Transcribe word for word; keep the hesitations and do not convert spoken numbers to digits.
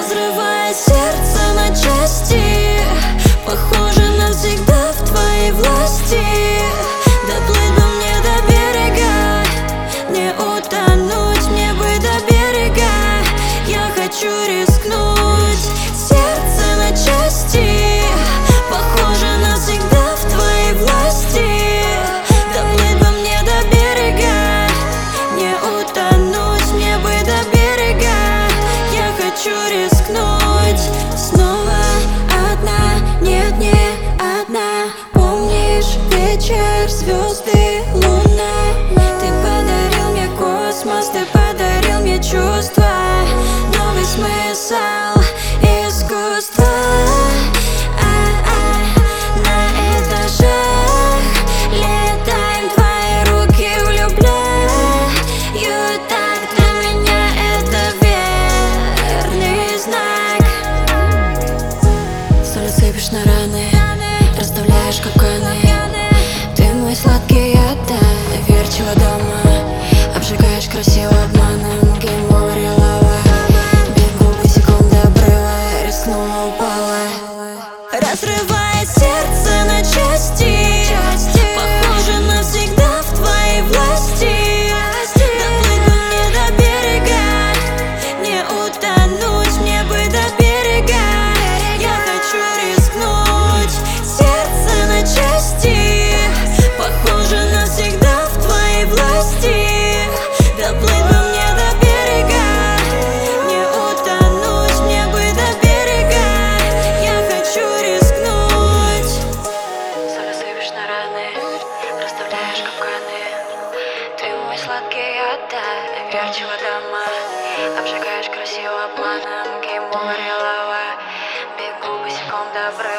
разрывая сердце на части. Похоже, навсегда в твоей власти. Доплыть бы мне до берега, не утонуть мне бы до берега. Я хочу рискнуть, сердце на части. Похоже, навсегда в твоей власти. Доплыть бы мне до берега, не утонуть мне бы до берега. Я хочу рискнуть. Снова одна, нет, не одна. Помнишь вечер, звезды, луна? Ты подарил мне космос, ты подарил мне чувства, новый смысл искусства. А-а, на этажах летаем, твои руки влюбляют. Так для меня это верный знак. Соль сыпешь на раны, расставляешь капканы. Ты мой сладкий яд, доверчиво дома. Обжигаешь красиво обманом, гейм-овер, лава. Бегу босиком до обрыва, рискнула, упала, разрывая сердце на части. Похоже, навсегда в твоей власти. Доплыть бы мне до берега, не утонуть мне бы до берега. Я хочу рискнуть, сердце на части. Похоже, навсегда в твоей власти. Доплыть бы мне до берега, не утонуть мне бы до берега. Я хочу рискнуть. Соль сыпешь на раны, расставляешь капканы. Ты мой сладкий яд, доверчиво дома. Обжигаешь красиво обманом, гейм-овер, лава. Бегу босиком до обрыва.